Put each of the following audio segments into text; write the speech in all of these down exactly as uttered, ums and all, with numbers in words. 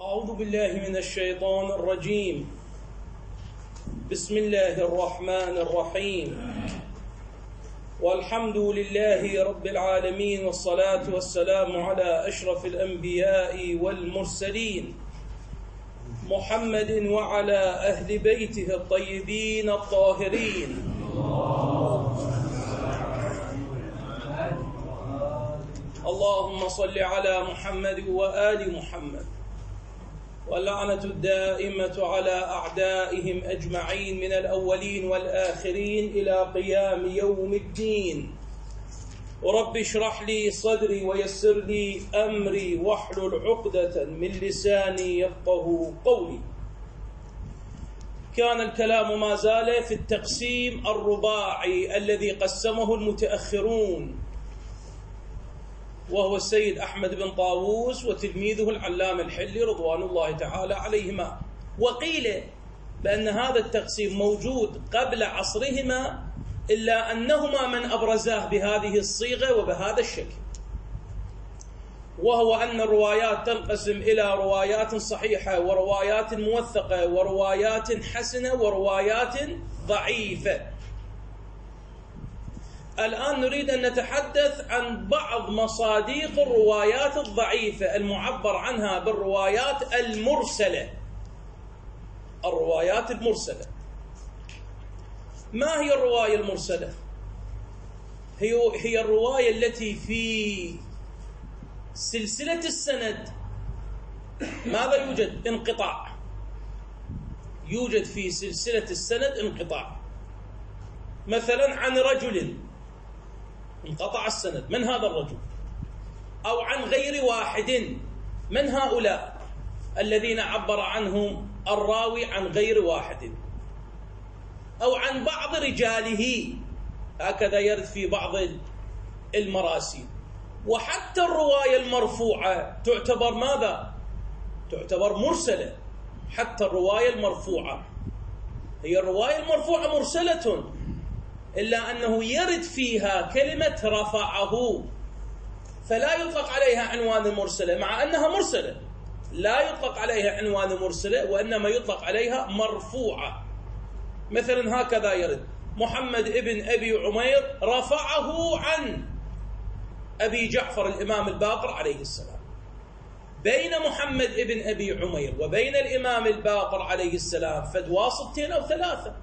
أعوذ بالله من الشيطان الرجيم. بسم الله الرحمن الرحيم. والحمد لله رب العالمين، والصلاة والسلام على أشرف الأنبياء والمرسلين محمد وعلى أهل بيته الطيبين الطاهرين. اللهم صل على محمد وآل محمد، واللعنة الدائمة على أعدائهم أجمعين من الأولين والآخرين إلى قيام يوم الدين. ورب اشرح لي صدري ويسر لي أمري واحلل عقدة من لساني يفقه قولي. كان الكلام ما زال في التقسيم الرباعي الذي قسمه المتأخرون، وهو السيد أحمد بن طاووس وتلميذه العلامة الحلي رضوان الله تعالى عليهما. وقيل بأن هذا التقسيم موجود قبل عصرهما، إلا أنهما من أبرزاه بهذه الصيغة وبهذا الشكل، وهو أن الروايات تنقسم إلى روايات صحيحة وروايات موثقة وروايات حسنة وروايات ضعيفة. الآن نريد أن نتحدث عن بعض مصاديق الروايات الضعيفة المعبر عنها بالروايات المرسلة. الروايات المرسلة، ما هي الرواية المرسلة؟ هي هي الرواية التي في سلسلة السند ماذا يوجد؟ انقطاع. يوجد في سلسلة السند انقطاع، مثلا عن رجل انقطع السند، من هذا الرجل؟ أو عن غير واحد، من هؤلاء الذين عبر عنهم الراوي عن غير واحد؟ أو عن بعض رجاله، هكذا يرد في بعض المراسيل. وحتى الرواية المرفوعة تعتبر ماذا؟ تعتبر مرسلة. حتى الرواية المرفوعة، هي الرواية المرفوعة مرسلة، إلا أنه يرد فيها كلمة رفعه، فلا يطلق عليها عنوان المرسلة، مع أنها مرسلة لا يطلق عليها عنوان المرسلة، وإنما يطلق عليها مرفوعة. مثلا هكذا يرد: محمد ابن أبي عمير رفعه عن أبي جعفر الإمام الباقر عليه السلام. بين محمد ابن أبي عمير وبين الإمام الباقر عليه السلام فد واسطتين أو ثلاثة.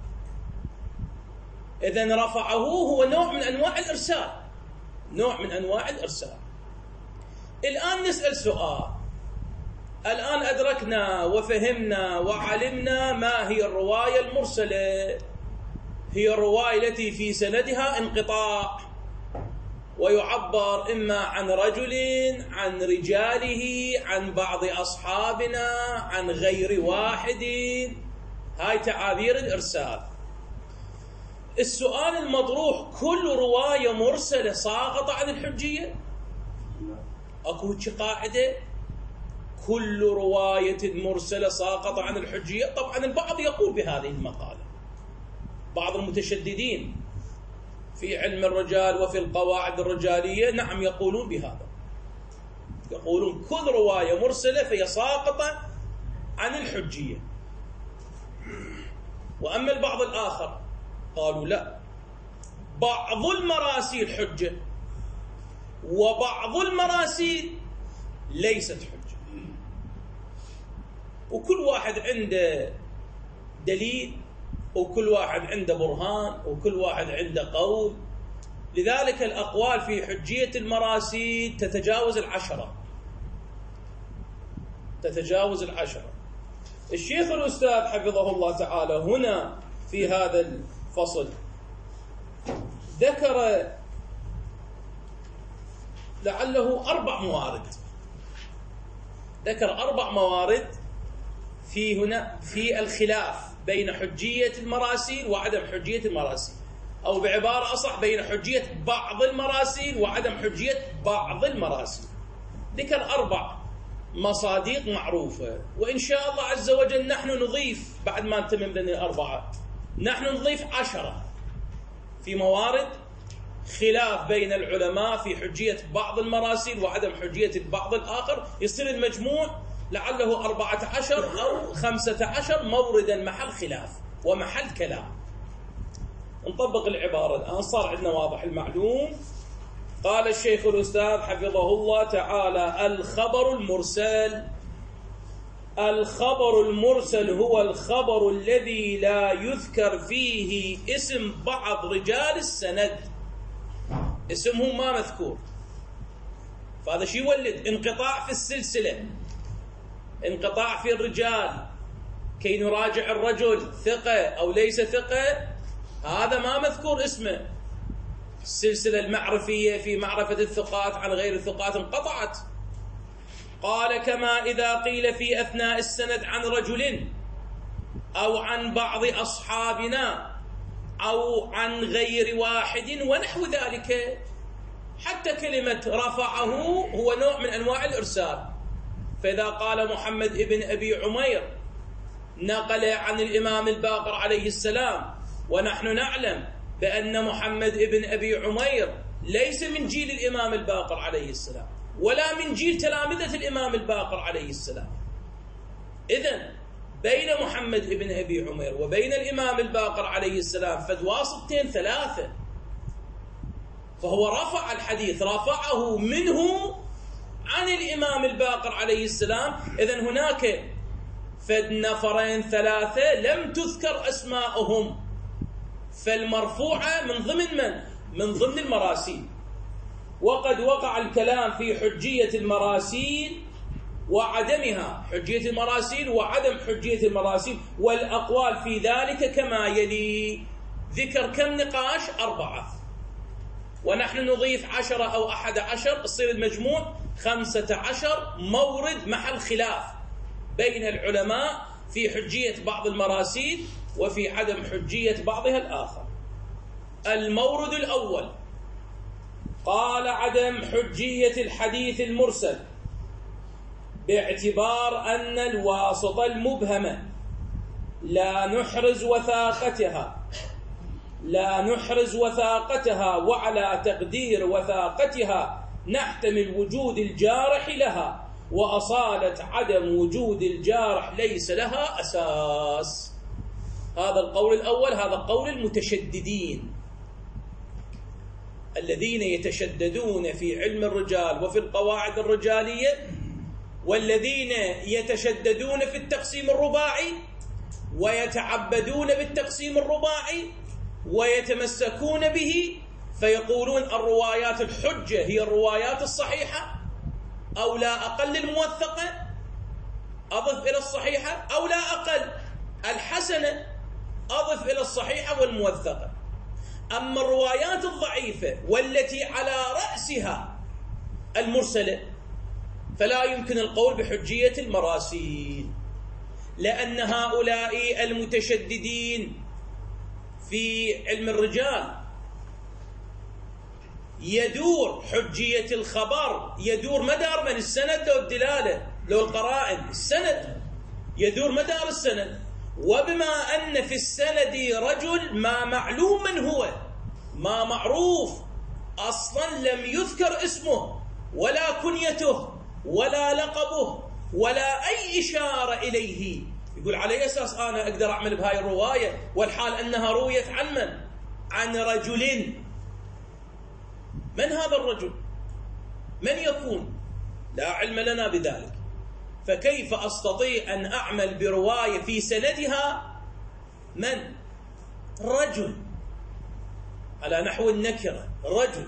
إذن رفعه هو نوع من أنواع الإرسال، نوع من أنواع الإرسال. الآن نسأل سؤال، الآن أدركنا وفهمنا وعلمنا ما هي الرواية المرسلة. هي الرواية التي في سندها انقطاع، ويعبر إما عن رجل، عن رجاله، عن بعض أصحابنا، عن غير واحد. هاي تعابير الإرسال. السؤال المطروح: كل رواية مرسلة ساقطة عن الحجية؟ أكو قاعدة كل رواية مرسلة ساقطة عن الحجية؟ طبعا البعض يقول بهذه المقالة، بعض المتشددين في علم الرجال وفي القواعد الرجالية نعم يقولون بهذا، يقولون كل رواية مرسلة فهي ساقطة عن الحجية. وأما البعض الآخر قالوا لا، بعض المراسيل حجة وبعض المراسيل ليست حجة، وكل واحد عنده دليل، وكل واحد عنده برهان، وكل واحد عنده قول. لذلك الأقوال في حجية المراسيل تتجاوز العشرة، تتجاوز العشرة. الشيخ الأستاذ حفظه الله تعالى هنا في هذا الفصل ذكر لعله أربع موارد، ذكر أربع موارد في هنا في الخلاف بين حجية المراسيل وعدم حجية المراسيل، أو بعبارة أصح بين حجية بعض المراسيل وعدم حجية بعض المراسيل. ذكر أربع مصاديق معروفة، وإن شاء الله عز وجل نحن نضيف بعد ما نتمم لنا الأربعة، نحن نضيف عشرة في موارد خلاف بين العلماء في حجية بعض المراسيل وعدم حجية البعض الآخر. يصير المجموع لعله أربعة عشر أو خمسة عشر موردا محل خلاف ومحل كلام. نطبق العبارة الآن، صار عندنا واضح المعلوم. قال الشيخ الأستاذ حفظه الله تعالى: الخبر المرسل. الخبر المرسل هو الخبر الذي لا يذكر فيه اسم بعض رجال السند، اسمهم ما مذكور، فهذا شيء يولد انقطاع في السلسلة، انقطاع في الرجال، كي نراجع الرجل ثقة أو ليس ثقة، هذا ما مذكور اسمه. السلسلة المعرفية في معرفة الثقات عن غير الثقات انقطعت. قال: كما إذا قيل في أثناء السند عن رجل أو عن بعض أصحابنا أو عن غير واحد ونحو ذلك. حتى كلمة رفعه هو نوع من أنواع الإرسال. فإذا قال محمد ابن أبي عمير نقل عن الإمام الباقر عليه السلام، ونحن نعلم بأن محمد ابن أبي عمير ليس من جيل الإمام الباقر عليه السلام ولا من جيل تلامذة الإمام الباقر عليه السلام. إذن بين محمد ابن أبي عمير وبين الإمام الباقر عليه السلام فدواسطتين ثلاثة، فهو رفع الحديث، رفعه منه عن الإمام الباقر عليه السلام. إذن هناك فد نفرين ثلاثة لم تذكر أسماءهم، فالمرفوعة من ضمن من؟ من ضمن المراسيل. وقد وقع الكلام في حجية المراسيل وعدمها، حجية المراسيل وعدم حجية المراسيل، والأقوال في ذلك كما يلي. ذكر كم نقاش؟ أربعة، ونحن نضيف عشرة أو أحد عشر، يصير المجموع خمسة عشر مورد محل خلاف بين العلماء في حجية بعض المراسيل وفي عدم حجية بعضها الآخر. المورد الأول: قال عدم حجية الحديث المرسل باعتبار أن الواسطة المبهمة لا نحرز وثاقتها لا نحرز وثاقتها وعلى تقدير وثاقتها نحتمل وجود الجارح لها، وأصالة عدم وجود الجارح ليس لها أساس. هذا القول الأول، هذا قول المتشددين الذين يتشددون في علم الرجال وفي القواعد الرجالية، والذين يتشددون في التقسيم الرباعي ويتعبدون بالتقسيم الرباعي ويتمسكون به، فيقولون الروايات الحجة هي الروايات الصحيحة أو لا أقل الموثقة، أضف إلى الصحيحة، أو لا أقل الحسنة أضف إلى الصحيحة والموثقة. أما الروايات الضعيفة والتي على رأسها المرسلة فلا يمكن القول بحجية المراسيل، لأن هؤلاء المتشددين في علم الرجال يدور حجية الخبر، يدور مدار من السند لو الدلالة لو القرائن، السند يدور مدار السند. وبما أن في السند رجل ما معلوم من هو، ما معروف أصلا، لم يذكر اسمه ولا كنيته ولا لقبه ولا أي إشارة إليه، يقول على أساس أنا أقدر أعمل بهاي الرواية والحال أنها رويت عن من؟ عن رجل. من هذا الرجل؟ من يكون؟ لا علم لنا بذلك. فكيف أستطيع أن أعمل برواية في سندها من؟ رجل، على نحو النكرة، رجل.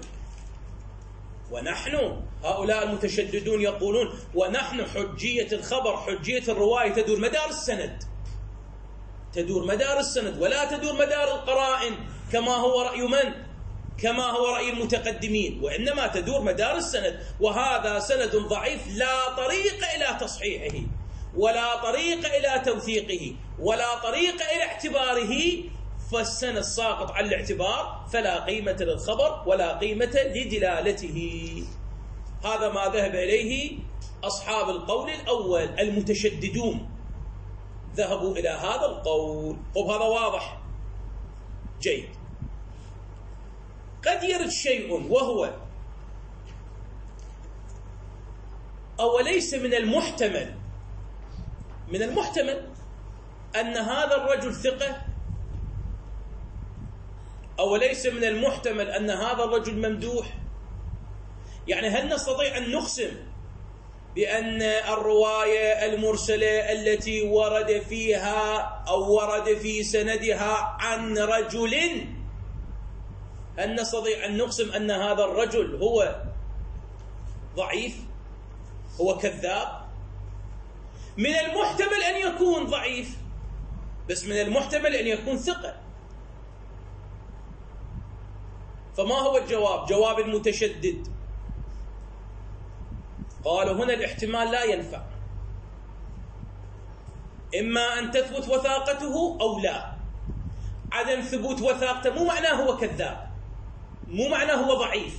ونحن هؤلاء المتشددون يقولون ونحن حجية الخبر، حجية الرواية تدور مدار السند، تدور مدار السند ولا تدور مدار القرائن كما هو رأي من؟ كما هو رأي المتقدمين، وإنما تدور مدار السند. وهذا سند ضعيف لا طريق إلى تصحيحه ولا طريق إلى توثيقه ولا طريق إلى اعتباره، فالسند ساقط عن الاعتبار، فلا قيمة للخبر ولا قيمة لدلالته. هذا ما ذهب إليه أصحاب القول الأول المتشددون، ذهبوا إلى هذا القول. طب هذا واضح جيد. قد يرد شيء وهو أوليس من المحتمل من المحتمل أن هذا الرجل ثقة، أو ليس من المحتمل أن هذا الرجل ممدوح. يعني هل نستطيع أن نقسم بأن الرواية المرسلة التي ورد فيها أو ورد في سندها عن رجل، هل نستطيع أن نقسم أن هذا الرجل هو ضعيف، هو كذاب؟ من المحتمل أن يكون ضعيف، بس من المحتمل أن يكون ثقة. فما هو الجواب؟ جواب المتشدد قالوا هنا الاحتمال لا ينفع، إما أن تثبت وثاقته أو لا. عدم ثبوت وثاقته مو معناه هو كذاب، مو معناه هو ضعيف.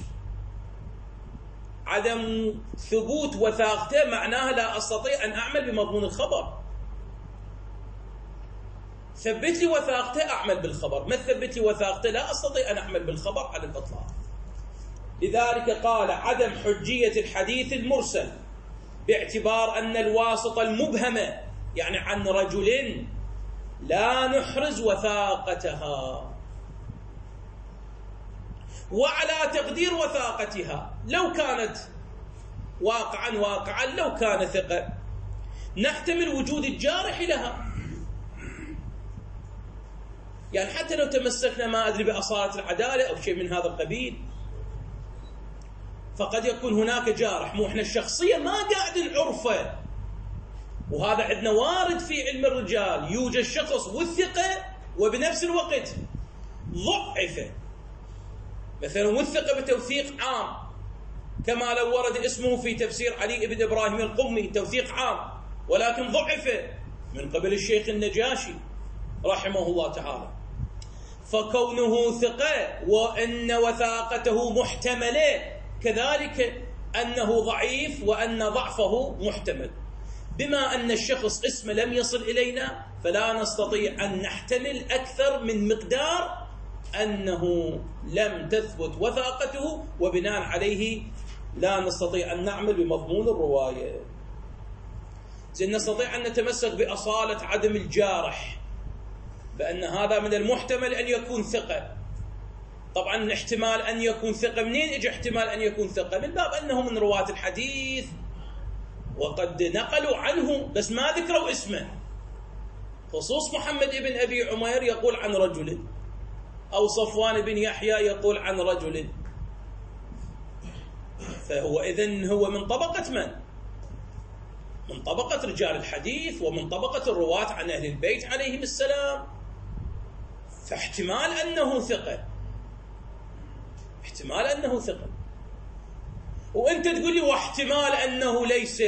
عدم ثبوت وثاقته معناه لا أستطيع أن أعمل بمضمون الخبر. ثبت لي وثاقته أعمل بالخبر، ما ثبت لي وثاقته لا أستطيع أن أعمل بالخبر على الإطلاق. لذلك قال عدم حجية الحديث المرسل باعتبار أن الواسطة المبهمة يعني عن رجل لا نحرز وثاقتها، وعلى تقدير وثاقتها لو كانت واقعا واقعا لو كان ثقة نحتمل وجود الجارح لها. يعني حتى لو تمسكنا ما أدري بأصالة العدالة أو شيء من هذا القبيل، فقد يكون هناك جارح، مو احنا الشخصية ما قاعد نعرفه، وهذا عندنا وارد في علم الرجال، يوجد شخص وثقة وبنفس الوقت ضعفه، مثلا وثق بتوثيق عام كما لو ورد اسمه في تفسير علي بن إبراهيم القمي توثيق عام، ولكن ضعفه من قبل الشيخ النجاشي رحمه الله تعالى. فكونه ثقة وأن وثاقته محتملة كذلك أنه ضعيف وأن ضعفه محتمل. بما أن الشخص اسمه لم يصل إلينا فلا نستطيع أن نحتمل أكثر من مقدار أنه لم تثبت وثاقته، وبناء عليه لا نستطيع أن نعمل بمضمون الرواية. زين نستطيع أن نتمسك بأصالة عدم الجارح، بأن هذا من المحتمل أن يكون ثقة. طبعا احتمال أن يكون ثقة، منين اجى احتمال أن يكون ثقة؟ من باب أنه من رواة الحديث وقد نقلوا عنه بس ما ذكروا اسمه. خصوص محمد بن أبي عمير يقول عن رجل، أو صفوان بن يحيى يقول عن رجل، فهو إذن هو من طبقة من؟ من طبقة رجال الحديث ومن طبقة الرواة عن أهل البيت عليهم السلام، فاحتمال أنه ثقة، احتمال أنه ثقة. وأنت تقول لي واحتمال أنه ليس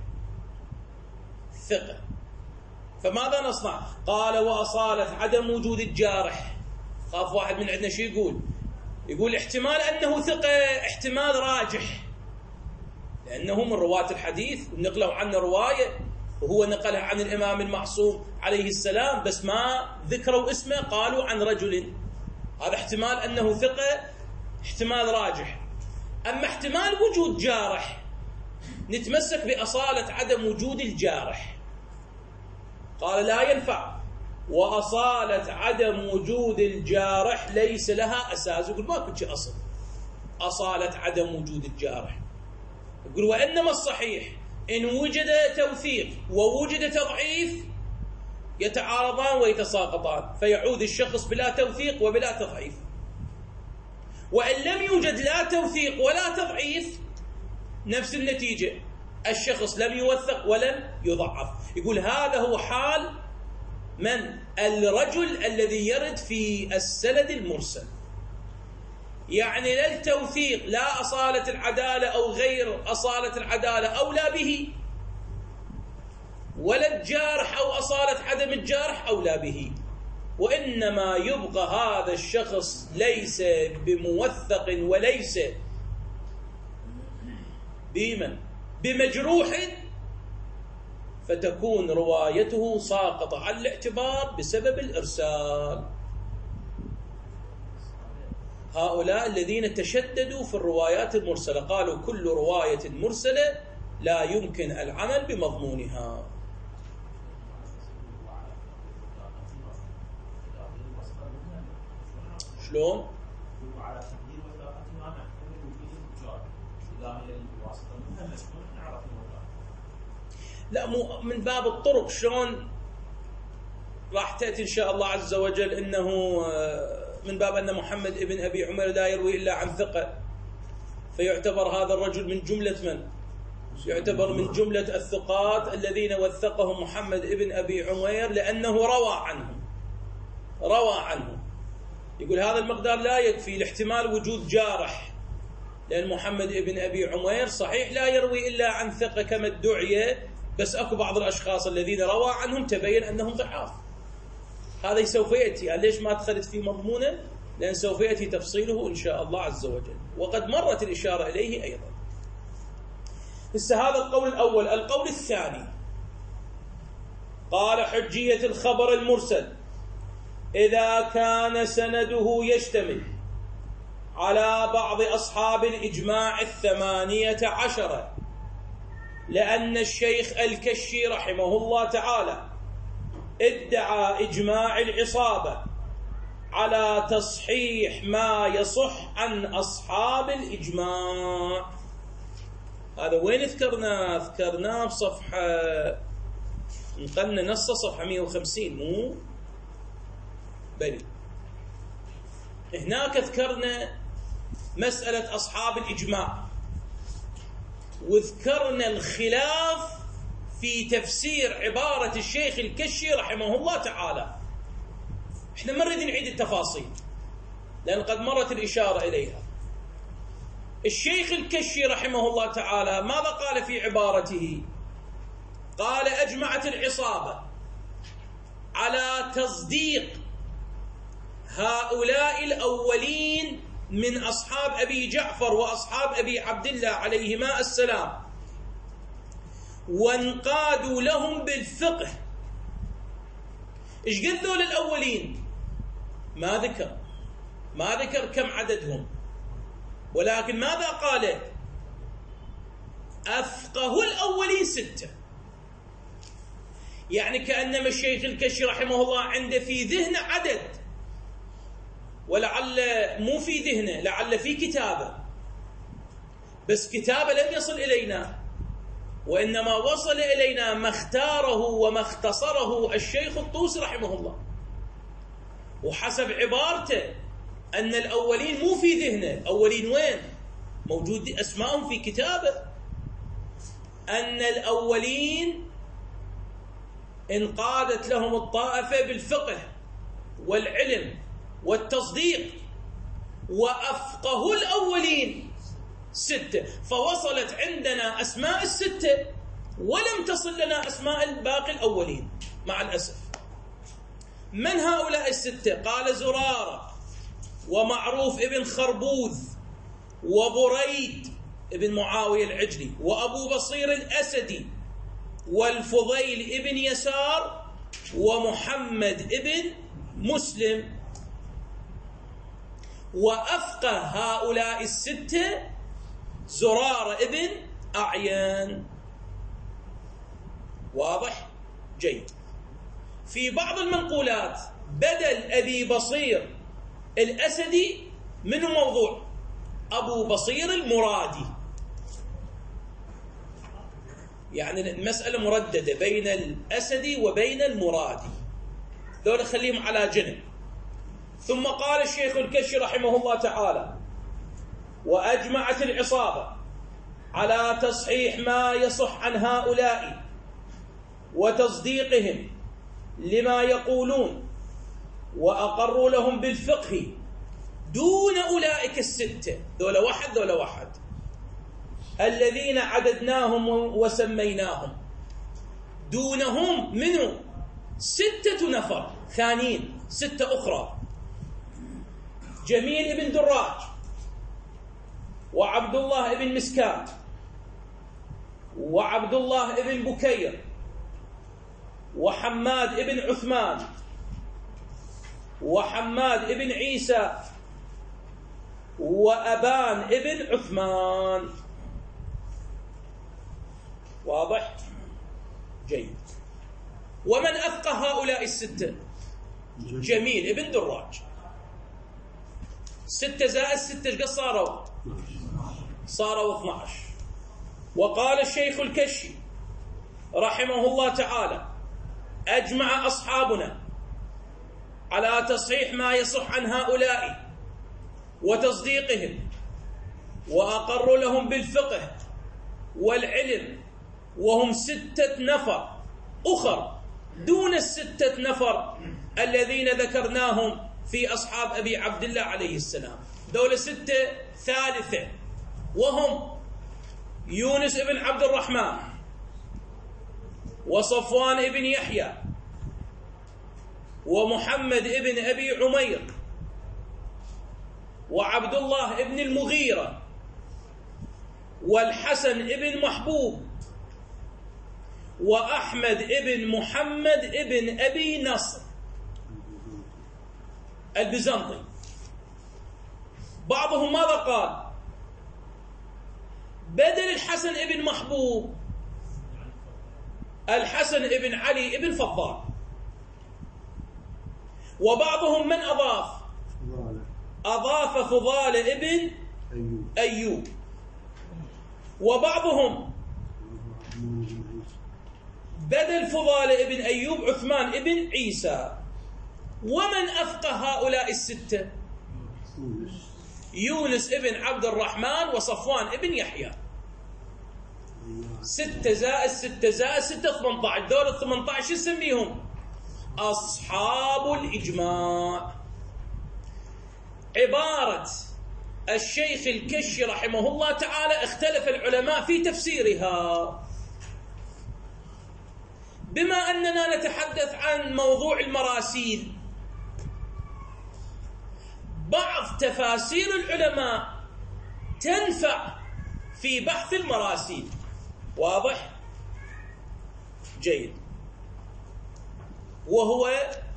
ثقة، فماذا نصنع؟ قال وأصالة عدم وجود الجارح. خاف واحد من عندنا شو يقول؟ يقول احتمال أنه ثقة احتمال راجح، لأنه من رواة الحديث ونقلوا عنه رواية وهو نقلها عن الإمام المعصوم عليه السلام، بس ما ذكروا اسمه، قالوا عن رجل. هذا احتمال أنه ثقة احتمال راجح. أما احتمال وجود جارح نتمسك بأصالة عدم وجود الجارح. قال لا ينفع، وأصالة عدم وجود الجارح ليس لها أساس. يقول ما كنت أصل أصالة عدم وجود الجارح. يقول وإنما الصحيح إن وجد توثيق ووجد تضعيف يتعارضان ويتساقطان، فيعود الشخص بلا توثيق وبلا تضعيف. وإن لم يوجد لا توثيق ولا تضعيف نفس النتيجة، الشخص لم يوثق ولم يضعف. يقول هذا هو حال من؟ الرجل الذي يرد في السند المرسل. يعني لا التوثيق لا أصالة العدالة أو غير أصالة العدالة أولى به، ولا الجارح أو أصالة عدم الجارح أولى به، وإنما يبقى هذا الشخص ليس بموثق وليس بمن بمجروح، فتكون روايته ساقطة عن الاعتبار بسبب الإرسال. هؤلاء الذين تشددوا في الروايات المرسلة قالوا كل رواية مرسلة لا يمكن العمل بمضمونها. شلون؟ وعلى تقدير وثاقتها نحتمل وجود التجار إذا هي الواسطة مهمة شلون نعرف الوثاقة؟ لا مو من باب الطرق. شلون راح تأتي إن شاء الله عز وجل إنه من باب أن محمد ابن أبي عمر لا يروي إلا عن ثقة، فيعتبر هذا الرجل من جملة من؟ يعتبر من جملة الثقات الذين وثقهم محمد ابن أبي عمير لأنه روى عنهم روى عنهم. يقول هذا المقدار لا يكفي لاحتمال وجود جارح، لأن محمد ابن أبي عمير صحيح لا يروي إلا عن ثقة كما ادعي، بس أكو بعض الأشخاص الذين روى عنهم تبين أنهم ضعاف. هذا سوف يأتي. يعني ليش ما دخلت في مضمونه؟ لأن سوف يأتي تفصيله إن شاء الله عز وجل، وقد مرت الإشارة إليه أيضا. هسه هذا القول الأول. القول الثاني قال حجية الخبر المرسل إذا كان سنده يشتمل على بعض أصحاب الإجماع الثمانية عشرة، لأن الشيخ الكشي رحمه الله تعالى ادعى إجماع العصابة على تصحيح ما يصح عن أصحاب الإجماع. هذا وين ذكرنا؟ ذكرناه بصفحة نقلنا نص صفحة مئة وخمسين مو بلي. هناك ذكرنا مسألة أصحاب الإجماع، وذكرنا الخلاف في تفسير عبارة الشيخ الكشي رحمه الله تعالى. احنا ما نريد نعيد التفاصيل لأن قد مرت الإشارة إليها. الشيخ الكشي رحمه الله تعالى ماذا قال في عبارته؟ قال أجمعت العصابة على تصديق هؤلاء الأولين من أصحاب أبي جعفر وأصحاب أبي عبد الله عليهما السلام، وانقادوا لهم بالفقه. إيش قد ذول الأولين؟ ما ذكر ما ذكر كم عددهم، ولكن ماذا قال؟ أفقه الأولين ستة. يعني كأنما الشيخ الكشي رحمه الله عنده في ذهنه عدد، ولعل مو في ذهنه، لعل في كتابه، بس كتابه لم يصل إلينا، وإنما وصل إلينا ما اختاره وما اختصره الشيخ الطوسي رحمه الله. وحسب عبارته أن الأولين مو في ذهنه. الأولين وين؟ موجود أسمائهم في كتابه. أن الأولين انقادت لهم الطائفة بالفقه والعلم والتصديق، وأفقه الأولين ستة. فوصلت عندنا أسماء الستة ولم تصل لنا أسماء الباقي الأولين مع الأسف. من هؤلاء الستة؟ قال زرارة ومعروف ابن خربوذ وبريد ابن معاوية العجلي وأبو بصير الأسدي والفضيل ابن يسار ومحمد ابن مسلم. وأفقه هؤلاء الستة زرارة ابن أعيان. واضح؟ جيد. في بعض المنقولات بدل أبي بصير الأسدي من موضوع أبو بصير المرادي. يعني المسألة مرددة بين الأسدي وبين المرادي، ذول خليهم على جنب. ثم قال الشيخ الكشي رحمه الله تعالى وأجمعت العصابة على تصحيح ما يصح عن هؤلاء وتصديقهم لما يقولون، وأقروا لهم بالفقه دون أولئك الستة. ذولا واحد ذولا واحد الذين عددناهم وسميناهم، دونهم منه ستة نفر ثانيين، ستة أخرى: جميل ابن دراج، وعبد الله ابن مسكات، وعبد الله ابن بكير، وحماد ابن عثمان، وحماد ابن عيسى، وأبان ابن عثمان. واضح؟ جيد. ومن أفقه هؤلاء الستة؟ جميل ابن دراج. ستة زائد ستة ايش قد صاروا؟ صاروا اثني عشر. وقال الشيخ الكشي رحمه الله تعالى: أجمع أصحابنا على تصحيح ما يصح عن هؤلاء وتصديقهم، وأقروا لهم بالفقه والعلم، وهم ستة نفر أخر دون الستة نفر الذين ذكرناهم في أصحاب أبي عبد الله عليه السلام. دول ستة ثالثة، وهم يونس بن عبد الرحمن، وصفوان بن يحيى، ومحمد بن أبي عمير، وعبد الله بن المغيرة، والحسن بن محبوب، وأحمد بن محمد بن أبي نصر البيزنطي. بعضهم ماذا قال؟ بدل الحسن بن محبوب الحسن بن علي بن فضال. وبعضهم من أضاف؟ أضاف فضال بن أيوب. وبعضهم بدل فضال بن أيوب عثمان بن عيسى. ومن أفقه هؤلاء الستة؟ يونس بن عبد الرحمن وصفوان بن يحيى. ستة زائد ستة زائد ستة ثمانية عشر. دول الثمانية عشر يسميهم أصحاب الإجماع. عبارة الشيخ الكشي رحمه الله تعالى اختلف العلماء في تفسيرها. بما أننا نتحدث عن موضوع المراسيل، بعض تفاسير العلماء تنفع في بحث المراسيل. واضح؟ جيد. وهو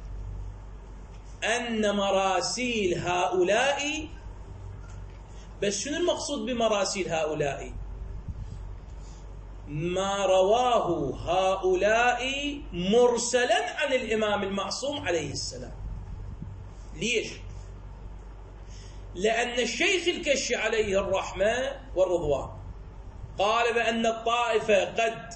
أن مراسيل هؤلاء، بس شنو المقصود بمراسيل هؤلاء؟ ما رواه هؤلاء مرسلا عن الإمام المعصوم عليه السلام. ليش؟ لأن الشيخ الكشي عليه الرحمة والرضوان قال بأن الطائفة قد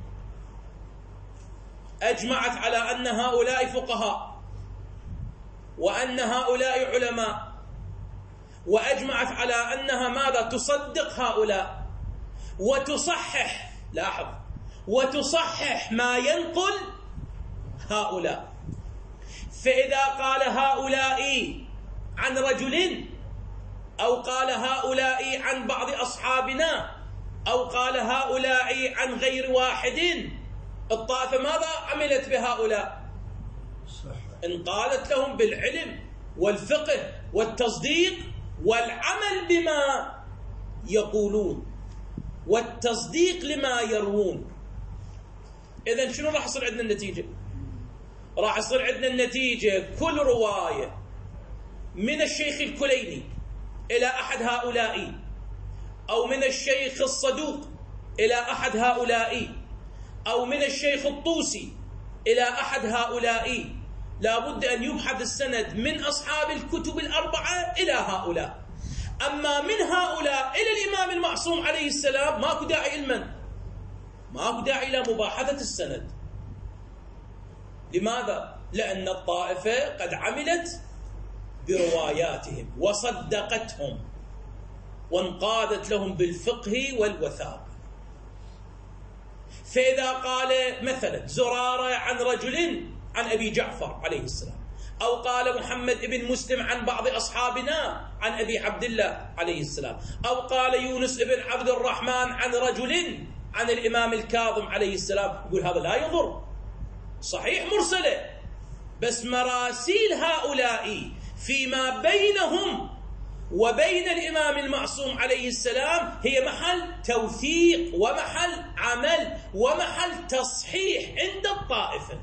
أجمعت على أن هؤلاء فقهاء، وأن هؤلاء علماء، وأجمعت على أنها ماذا؟ تصدق هؤلاء وتصحح، لاحظ، وتصحح ما ينقل هؤلاء. فإذا قال هؤلاء عن رجل، أو قال هؤلاء عن بعض أصحابنا، أو قال هؤلاء عن غير واحد، الطائفة ماذا عملت بهؤلاء؟ انقالت لهم بالعلم والفقه والتصديق والعمل بما يقولون والتصديق لما يروون. إذن شنو راح يصير عندنا النتيجة؟ راح يصير عندنا النتيجة كل رواية من الشيخ الكليني إلى أحد هؤلاء، أو من الشيخ الصدوق إلى أحد هؤلاء، أو من الشيخ الطوسي إلى أحد هؤلاء، لا بد أن يبحث السند من أصحاب الكتب الأربعة إلى هؤلاء. أما من هؤلاء إلى الإمام المعصوم عليه السلام ماكو داعي علما، ماكو داعي إلى مباحثة السند. لماذا؟ لأن الطائفة قد عملت برواياتهم وصدقتهم وانقادت لهم بالفقه والوثاقة. فإذا قال مثلا زرارة عن رجل عن أبي جعفر عليه السلام، أو قال محمد بن مسلم عن بعض أصحابنا عن أبي عبد الله عليه السلام، أو قال يونس بن عبد الرحمن عن رجل عن الإمام الكاظم عليه السلام، يقول هذا لا يضر، صحيح مرسلة، بس مراسيل هؤلاء فيما بينهم وبين الإمام المعصوم عليه السلام هي محل توثيق ومحل عمل ومحل تصحيح عند الطائفة.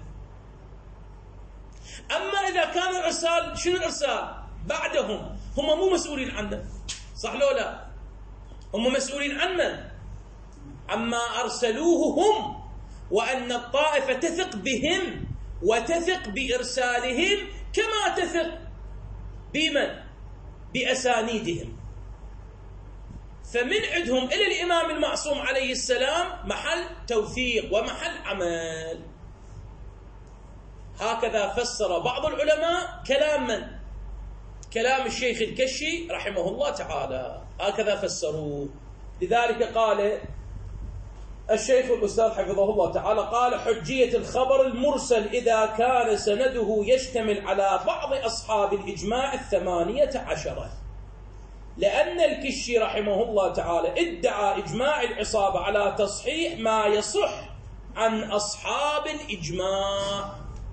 أما إذا كان الإرسال، شنو الإرسال؟ بعدهم هم مو مسؤولين عنه، صح لو لا؟ هم مسؤولين عنه، عما أرسلوه هم، وأن الطائفة تثق بهم وتثق بإرسالهم كما تثق بمن؟ بأسانيدهم، فمن عندهم إلى الإمام المعصوم عليه السلام محل توثيق ومحل عمل. هكذا فسر بعض العلماء كلام من؟ كلام الشيخ الكشي رحمه الله تعالى، هكذا فسروه. لذلك قال الشيخ الأستاذ حفظه الله تعالى قال: حجية الخبر المرسل إذا كان سنده يشتمل على بعض أصحاب الإجماع الثمانية عشرة، لأن الكشي رحمه الله تعالى ادعى إجماع العصابة على تصحيح ما يصح عن أصحاب الإجماع.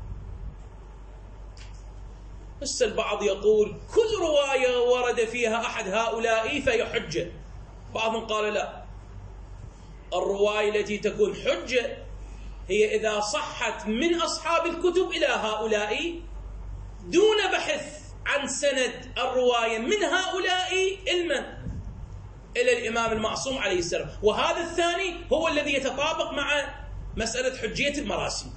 بس البعض يقول كل رواية ورد فيها أحد هؤلاء فهي حجة، بعضهم قال لا، الرواية التي تكون حجة هي إذا صحت من أصحاب الكتب إلى هؤلاء دون بحث عن سند الرواية من هؤلاء المن إلى الإمام المعصوم عليه السلام. وهذا الثاني هو الذي يتطابق مع مسألة حجية المراسيل.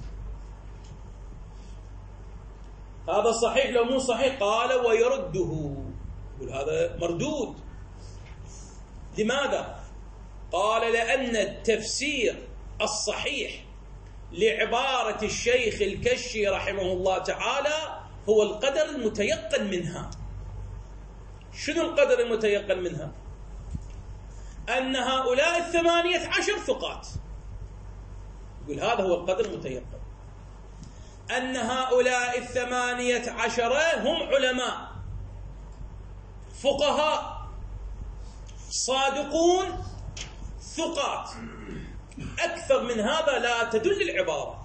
هذا صحيح لو مو صحيح؟ قال ويرده، يقول هذا مردود. لماذا؟ قال لأن التفسير الصحيح لعبارة الشيخ الكشي رحمه الله تعالى هو القدر المتيقن منها. شنو القدر المتيقن منها؟ أن هؤلاء الثمانية عشر ثقات، يقول هذا هو القدر المتيقن، أن هؤلاء الثمانية عشر هم علماء فقهاء صادقون ثقات. أكثر من هذا لا تدل العبارة.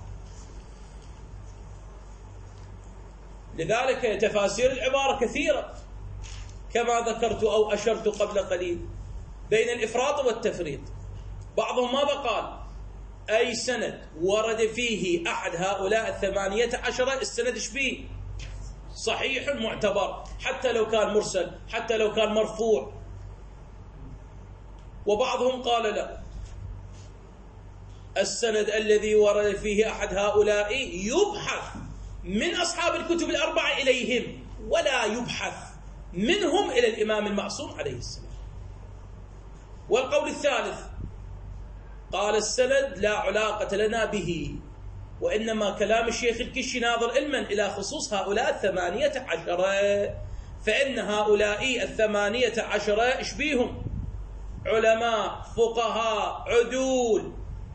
لذلك تفاسير العبارة كثيرة كما ذكرت أو أشرت قبل قليل بين الإفراط والتفريط. بعضهم ماذا قال؟ أي سند ورد فيه أحد هؤلاء الثمانية عشر السند شبيه صحيح معتبر، حتى لو كان مرسل، حتى لو كان مرفوع. وبعضهم قال لا، السند الذي ورد فيه أحد هؤلاء يبحث من أصحاب الكتب الأربعة إليهم، ولا يبحث منهم إلى الإمام المعصوم عليه السلام. والقول الثالث قال السند لا علاقة لنا به، وإنما كلام الشيخ الكشي ناظر علما إلى خصوص هؤلاء الثمانية عشر، فإن هؤلاء الثمانية عشر اشبيهم علماء فقهاء عدول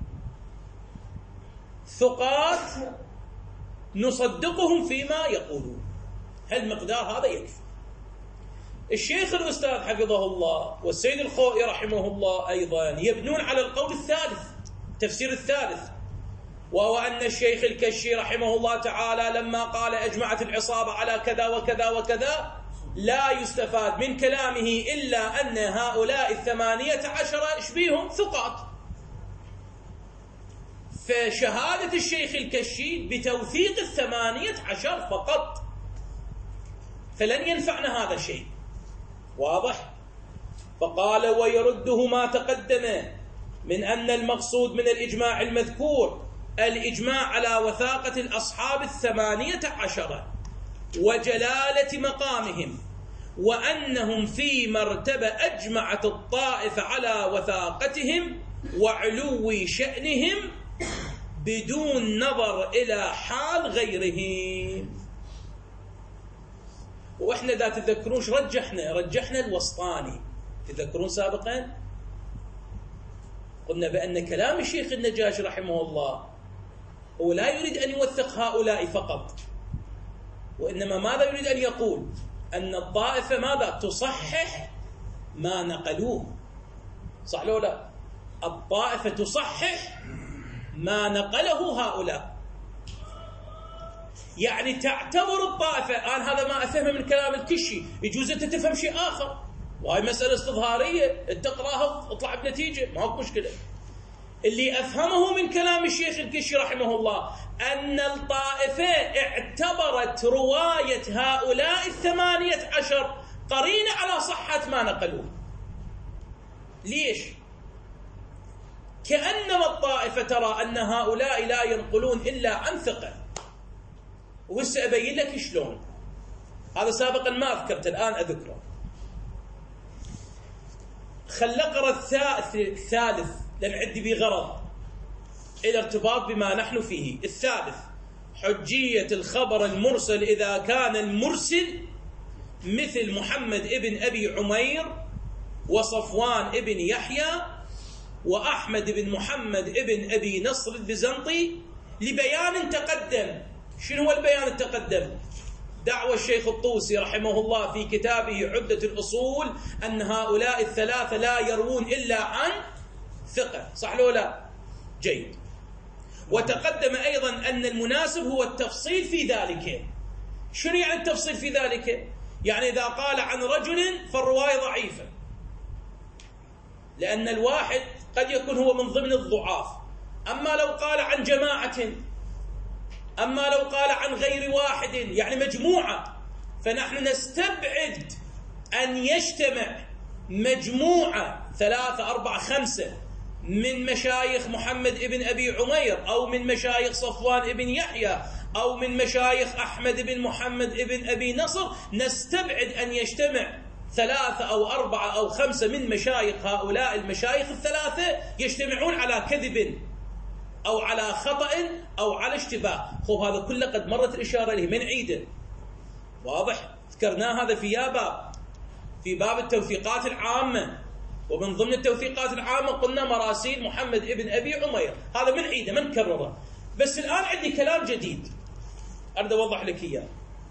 ثقات نصدقهم فيما يقولون. هالمقدار هذا يكفي. الشيخ الأستاذ حفظه الله والسيد الخوئي رحمه الله أيضا يبنون على القول الثالث، التفسير الثالث، وهو أن الشيخ الكشي رحمه الله تعالى لما قال أجمعت العصابة على كذا وكذا وكذا لا يستفاد من كلامه إلا أن هؤلاء الثمانية عشر اشبيهم ثقات. فشهادة الشيخ الكشي بتوثيق الثمانية عشر فقط، فلن ينفعنا هذا الشيء. واضح؟ فقال ويرده ما تقدم من أن المقصود من الإجماع المذكور الإجماع على وثاقة الأصحاب الثمانية عشر وجلالة مقامهم، وأنهم في مرتبة أجمعت الطائفة على وثاقتهم وعلو شأنهم بدون نظر إلى حال غيرهم. وإحنا لا تذكرونش رجحنا رجحنا الوسطاني، تذكرون سابقا قلنا بأن كلام الشيخ النجاشي رحمه الله هو لا يريد أن يوثق هؤلاء فقط، وإنما ماذا يريد أن يقول؟ أن الطائفة ماذا؟ تصحح ما نقلوه. صح لو لا؟ الطائفة تصحح ما نقله هؤلاء، يعني تعتبر الطائفة. أنا هذا ما أفهمه من كلام الكشي، يجوز أنت تفهم شيء آخر، وهي مسألة استظهارية، أنت تقراها وتطلع بنتيجة، ما هو مشكلة. اللي أفهمه من كلام الشيخ الكشي رحمه الله أن الطائفة اعتبرت رواية هؤلاء الثمانية عشر قرينة على صحة ما نقلوه. ليش؟ كأنما الطائفة ترى أن هؤلاء لا ينقلون إلا عن ثقة. وهسه أبين لك شلون. هذا سابقا ما أذكرت، الآن أذكره. خل نقرأ الثالث لأن عندي به غرض إلى ارتباط بما نحن فيه. الثالث: حجية الخبر المرسل إذا كان المرسل مثل محمد ابن أبي عمير وصفوان ابن يحيى وأحمد بن محمد ابن أبي نصر البزنطي لبيان تقدم. شنو هو البيان التقدم؟ دعوى الشيخ الطوسي رحمه الله في كتابه عدة الأصول أن هؤلاء الثلاثة لا يروون إلا عن ثقة. صح لو لا؟ جيد. وتقدم أيضا أن المناسب هو التفصيل في ذلك. شنو يعني التفصيل في ذلك؟ يعني إذا قال عن رجل فالرواية ضعيفة، لأن الواحد قد يكون هو من ضمن الضعاف. أما لو قال عن جماعة، أما لو قال عن غير واحد يعني مجموعة، فنحن نستبعد أن يجتمع مجموعة ثلاثة أربعة خمسة من مشايخ محمد ابن أبي عمير أو من مشايخ صفوان ابن يحيى أو من مشايخ أحمد بن محمد ابن أبي نصر، نستبعد أن يجتمع ثلاثة أو أربعة أو خمسة من مشايخ هؤلاء المشايخ الثلاثة يجتمعون على كذب أو على خطأ أو على اشتباه. خب هذا كله قد مرت الإشارة إليه، من عيده واضح، ذكرناه هذا في يا باب في باب التوثيقات العامة، ومن ضمن التوثيقات العامة قلنا مراسيل محمد ابن أبي عمير، هذا من عيده من كرره. بس الآن عندي كلام جديد أريد أوضح لك إياه.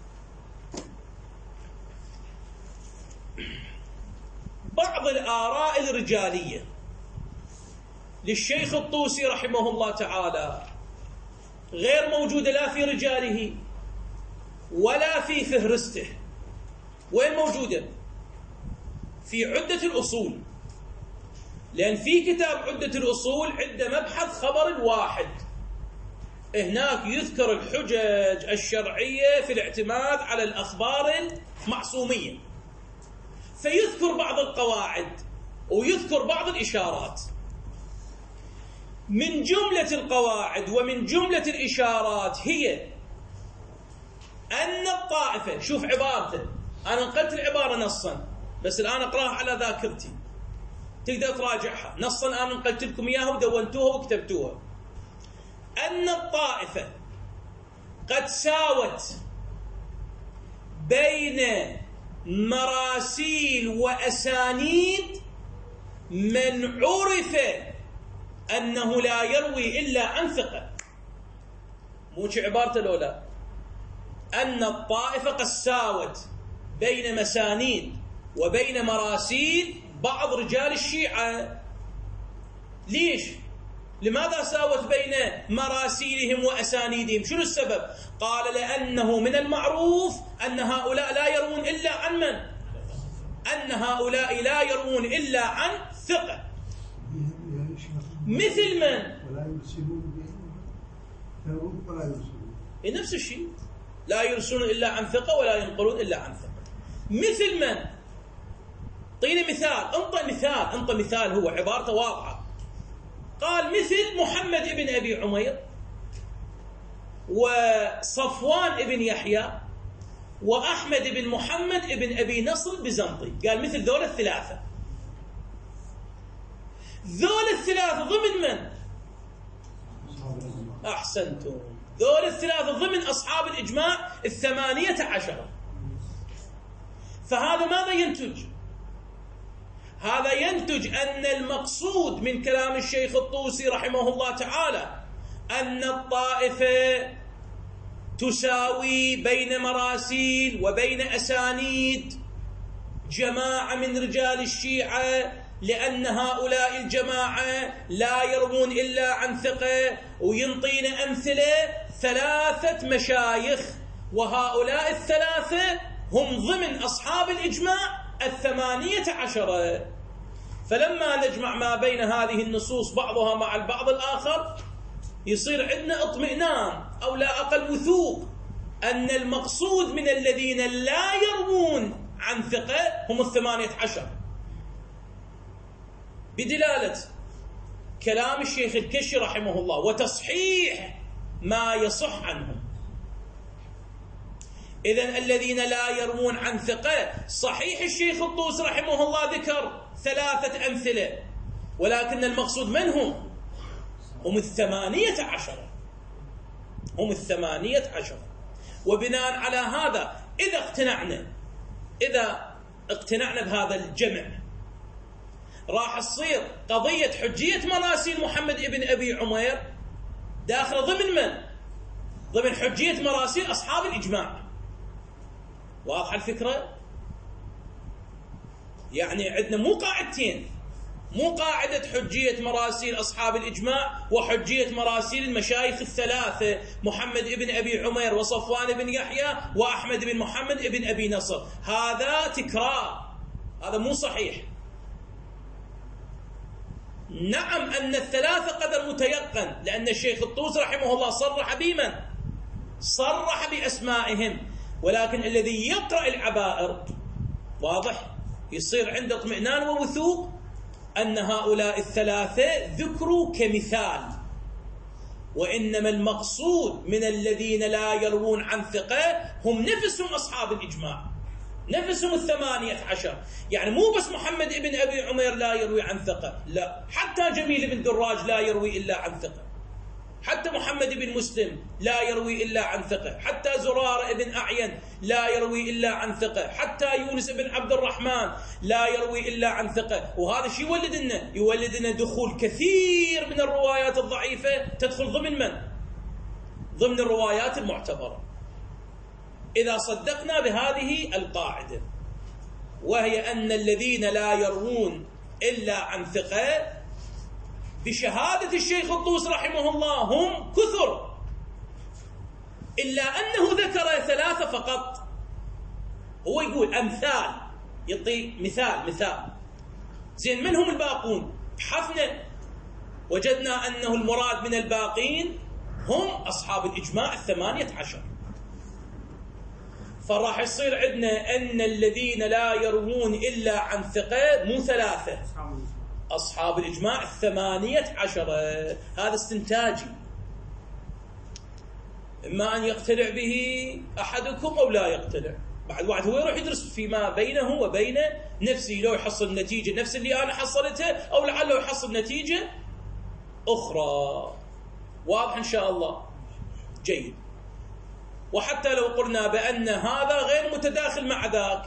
بعض الآراء الرجالية للشيخ الطوسي رحمه الله تعالى غير موجودة لا في رجاله ولا في فهرسته. وين موجودة؟ في عدة الأصول، لأن في كتاب عدة الأصول عنده مبحث خبر الواحد، هناك يذكر الحجج الشرعية في الاعتماد على الأخبار المعصومية، فيذكر بعض القواعد ويذكر بعض الإشارات. من جملة القواعد ومن جملة الإشارات هي أن الطائفة، شوف عبارته، أنا نقلت العبارة نصا بس الآن أقرأها على ذاكرتي تقدر تراجعها نصا، أنا نقلت لكم إياها ودونتوها وكتبتوها. أن الطائفة قد ساوت بين مراسيل وأسانيد من عرف أنه لا يروي إلا عن ثقة. موش عبارته لولا أن الطائفة قد ساوت بين مسانيد وبين مراسيل بعض رجال الشيعة. ليش؟ لماذا ساوت بين مراسيلهم وأسانيدهم؟ شنو السبب؟ قال لأنه من المعروف أن هؤلاء لا يروون إلا عن من؟ أن هؤلاء لا يروون إلا عن ثقة. مثل من؟ ولا يرسلون يروون ولا يرسلون. نفس الشيء، لا يرسلون إلا عن ثقة ولا ينقلون إلا عن ثقة. مثل من؟ طيني مثال، انطى مثال، انطى مثال، هو عبارته واضحة. قال مثل محمد ابن أبي عمير وصفوان ابن يحيى وأحمد بن محمد ابن أبي نصر البزنطي، قال مثل ذول الثلاثة. ذول الثلاثة ضمن من؟ أحسنتم، ذول الثلاثة ضمن أصحاب الإجماع الثمانية عشرة. فهذا ماذا ينتج؟ هذا ينتج أن المقصود من كلام الشيخ الطوسي رحمه الله تعالى أن الطائفة تساوي بين مراسيل وبين أسانيد جماعة من رجال الشيعة، لأن هؤلاء الجماعة لا يروون إلا عن ثقة. وينطينا أمثلة ثلاثة مشايخ، وهؤلاء الثلاثة هم ضمن أصحاب الإجماع الثمانية عشرة. فلما نجمع ما بين هذه النصوص بعضها مع البعض الآخر يصير عندنا اطمئنان أو لا أقل وثوق أن المقصود من الذين لا يروون عن ثقة هم الثمانية عشر، بدلالة كلام الشيخ الكشي رحمه الله وتصحيح ما يصح عنهم. إذن الذين لا يروون عن ثقة، صحيح الشيخ الطوسي رحمه الله ذكر ثلاثة أمثلة، ولكن المقصود من هم؟ هم الثمانية عشر، هم الثمانية عشر. وبناء على هذا إذا اقتنعنا إذا اقتنعنا بهذا الجمع راح تصير قضية حجية مراسيل محمد ابن أبي عمير داخل ضمن من؟ ضمن حجية مراسيل أصحاب الإجماع. واضحة الفكرة؟ يعني عندنا مو قاعدتين، مو قاعدة حجية مراسيل أصحاب الإجماع وحجية مراسيل المشايخ الثلاثة محمد ابن أبي عمير وصفوان بن يحيى وأحمد بن محمد ابن أبي نصر. هذا تكرار، هذا مو صحيح. نعم أن الثلاثة قدر متيقن، لأن الشيخ الطوسي رحمه الله صرح بمن؟ صرح بأسمائهم، ولكن الذي يقرأ العبائر واضح يصير عنده اطمئنان ووثوق أن هؤلاء الثلاثة ذكروا كمثال، وإنما المقصود من الذين لا يروون عن ثقة هم نفسهم أصحاب الإجماع، نفسهم الثمانية عشر. يعني مو بس محمد ابن أبي عمير لا يروي عن ثقة، لا، حتى جميل بن دراج لا يروي إلا عن ثقة، حتى محمد بن مسلم لا يروي إلا عن ثقة، حتى زرارة بن أعين لا يروي إلا عن ثقة، حتى يونس بن عبد الرحمن لا يروي إلا عن ثقة. وهذا شيء يولد لنا يولد لنا دخول كثير من الروايات الضعيفة تدخل ضمن من؟ ضمن الروايات المعتبرة، إذا صدقنا بهذه القاعدة، وهي أن الذين لا يروون إلا عن ثقة بشهادة الشيخ الطوسي رحمه الله هم كثر، إلا أنه ذكر ثلاثة فقط. هو يقول أمثال، يعطي مثال مثال. زين، من هم الباقون؟ بحثنا وجدنا أنه المراد من الباقين هم أصحاب الإجماع الثمانية عشر. فراح يصير عندنا أن الذين لا يروون إلا عن ثقة مو ثلاثة، أصحاب الإجماع الثمانية عشر. هذا استنتاجي، إما أن يقتنع به أحدكم أو لا يقتنع. بعد واحد هو يروح يدرس فيما بينه وبين نفسه، لو يحصل نتيجة نفس اللي أنا حصلتها أو لعله يحصل نتيجة أخرى. واضح إن شاء الله؟ جيد. وحتى لو قلنا بأن هذا غير متداخل مع ذاك،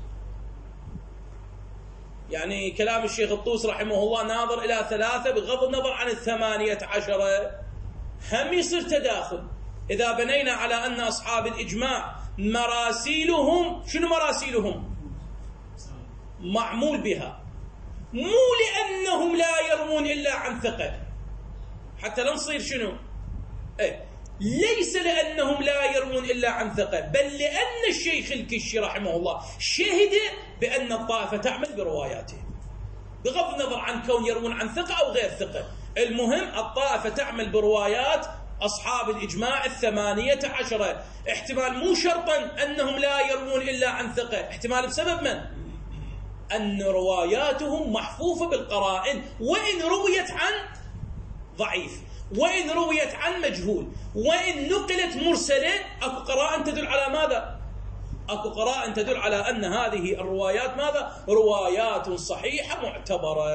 يعني كلام الشيخ الطوسي رحمه الله ناظر إلى ثلاثة بغض النظر عن الثمانية عشرة، هم يصير تداخل. إذا بنينا على أن أصحاب الإجماع مراسيلهم، شنو مراسيلهم؟ معمول بها، مو لأنهم لا يروون إلا عن ثقة، حتى لا نصير شنو؟ إيه، ليس لأنهم لا يروون إلا عن ثقة، بل لأن الشيخ الكشي رحمه الله شهد بأن الطائفة تعمل برواياته بغض النظر عن كون يروون عن ثقة أو غير ثقة. المهم الطائفة تعمل بروايات أصحاب الإجماع الثمانية عشرة. احتمال مو شرطا أنهم لا يروون إلا عن ثقة، احتمال بسبب من؟ أن رواياتهم محفوفة بالقرائن، وإن رويت عن ضعيف، وإن رويت عن مجهول، وإن نقلت مرسلة، أكو قرائن تدل على ماذا؟ أكو قرائن تدل على أن هذه الروايات ماذا؟ روايات صحيحة معتبرة.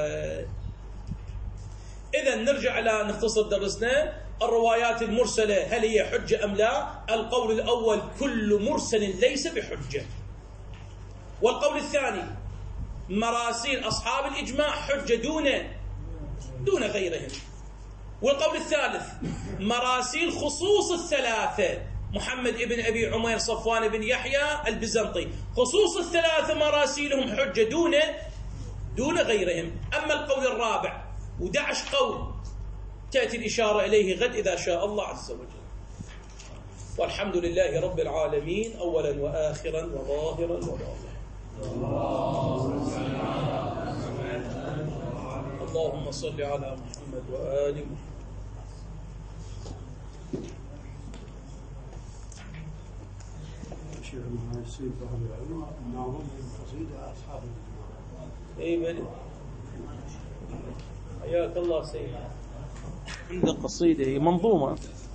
إذا نرجع إلى نختصر درسنا. الروايات المرسلة هل هي حجة أم لا؟ القول الأول كل مرسل ليس بحجة، والقول الثاني مراسيل أصحاب الإجماع حجة دون دون غيرهم، والقول الثالث مراسيل خصوص الثلاثة محمد ابن أبي عمير صفوان بن يحيى البزنطي، خصوص الثلاثة مراسيلهم حجة دون دون غيرهم. أما القول الرابع ودعش قول تأتي الإشارة إليه غد إذا شاء الله عز وجل. والحمد لله رب العالمين أولا وآخرا وظاهرا وباطنا. اللهم صل على محمد وآل محمد. شيخ هاي السيد أهل العلم ناظم قصيدة أصحاب الإجماع. أي بلي حياك الله سيدي. عنده قصيدة هي منظومة.